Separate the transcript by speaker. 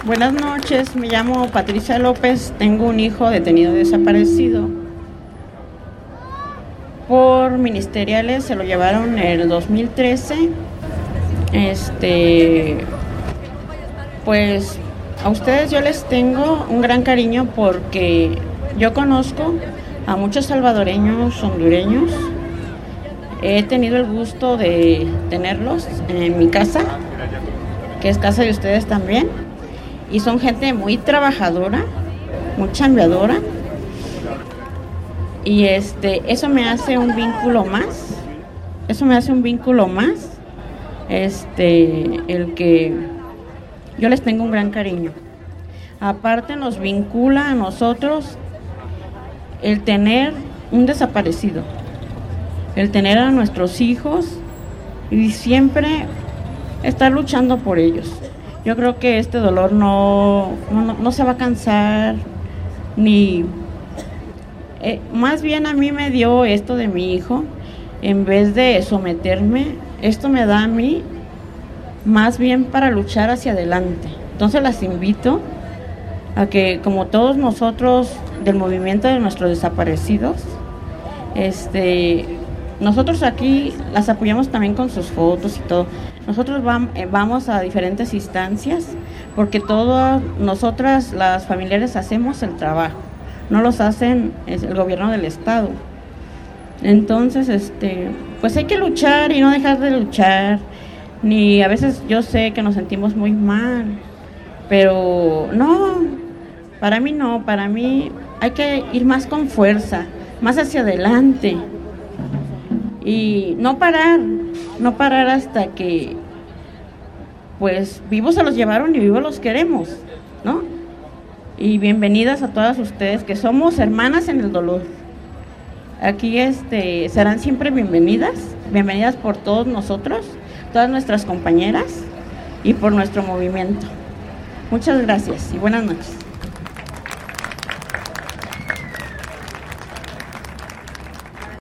Speaker 1: Buenas noches, me llamo Patricia López, tengo un hijo detenido desaparecido. Por ministeriales se lo llevaron en el 2013. Pues a ustedes yo les tengo un gran cariño porque yo conozco a muchos salvadoreños, hondureños. He tenido el gusto de tenerlos en mi casa, que es casa de ustedes también. Y son gente muy trabajadora, muy chambeadora. Y eso me hace un vínculo más. El que yo les tengo un gran cariño. Aparte nos vincula a nosotros el tener un desaparecido, el tener a nuestros hijos y siempre estar luchando por ellos. Yo creo que este dolor no se va a cansar, ni más bien a mí me dio esto de mi hijo, en vez de someterme, esto me da a mí más bien para luchar hacia adelante. Entonces las invito a que, como todos nosotros del movimiento de nuestros desaparecidos, nosotros aquí las apoyamos también con sus fotos y todo. Nosotros vamos a diferentes instancias porque todas nosotras, las familiares, hacemos el trabajo, no los hacen el gobierno del estado. Entonces, pues hay que luchar y no dejar de luchar. Ni a veces yo sé que nos sentimos muy mal, pero no, para mí hay que ir más con fuerza, más hacia adelante. Y no parar hasta que, pues, vivos se los llevaron y vivos los queremos, ¿no? Y bienvenidas a todas ustedes, que somos hermanas en el dolor. Aquí serán siempre bienvenidas por todos nosotros, todas nuestras compañeras y por nuestro movimiento. Muchas gracias y buenas noches.